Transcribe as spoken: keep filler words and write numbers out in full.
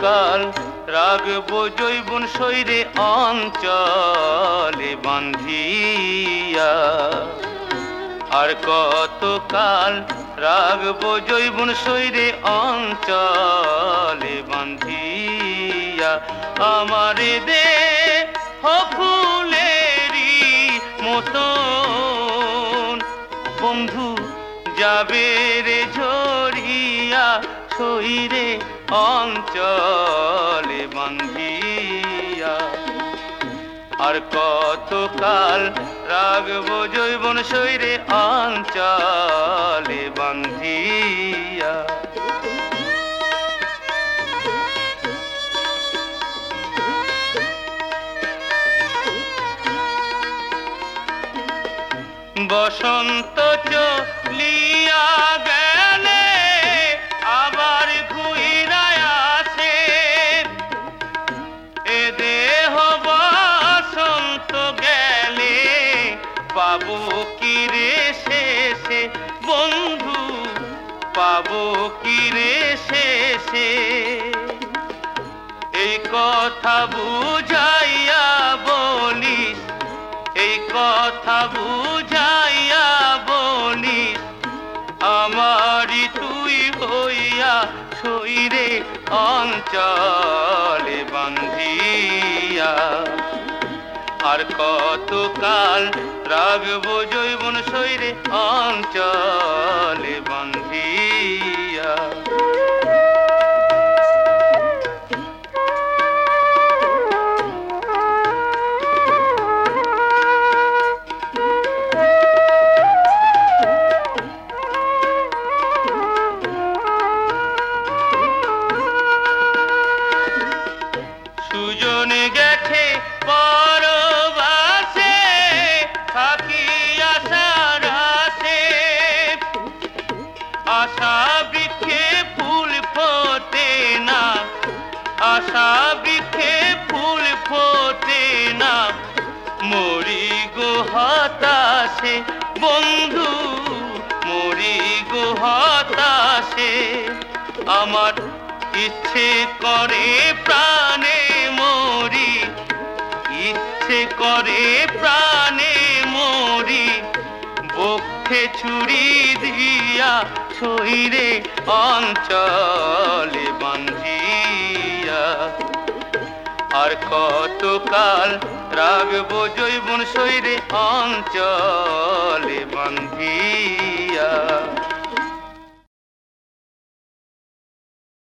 কতকাল রাখবো জৈবন শৈরে অঞ্চলে বান্ধিয়া, আর কতকাল রাখবো জৈবন শৈরে অঞ্চলে বান্ধিয়া। আমারে দে ফুলেরই মতন বন্ধু যাবে রে ঝরিয়া শৈরে অঞ্চলে বান্ধিয়া। আর কতকাল রাখবো জৈবন শৈরে অঞ্চলে বান্ধিয়া। বসন্ত চলিয়া গেলে আবার ঘুইরা আসে, এ দেহ বসন্ত গেলে পাবো কি রে শেষে বন্ধু, পাবো কি রে শেষে। এই কথা বুঝাইয়া বলিস, এই কথা বুঝাইয়া বলিস আমারি তুই হইয়া শৈরে অঞ্চলে বান্ধিয়া। আর কতকাল রাখবো জৈবন শৈরে অঞ্চলে বান্ধিয়া। সুজনে গেছে পরবাসে থাকি আশার আশে, আশা বৃক্ষে ফুল ফোটে না, আশা বৃক্ষে ফুল ফোটে না। মরি গো হতাশে বন্ধু, মরি গো হতাশে। আমার ইচ্ছে করে প্রাণে মরি, ইচ্ছে করে প্রাণে মরি, বক্ষে ছুরি দিয়া শৈরে অঞ্চলে বান্ধিয়া। আর কতকাল রাখবো জৈবন শৈরে অঞ্চলে বান্ধিয়া।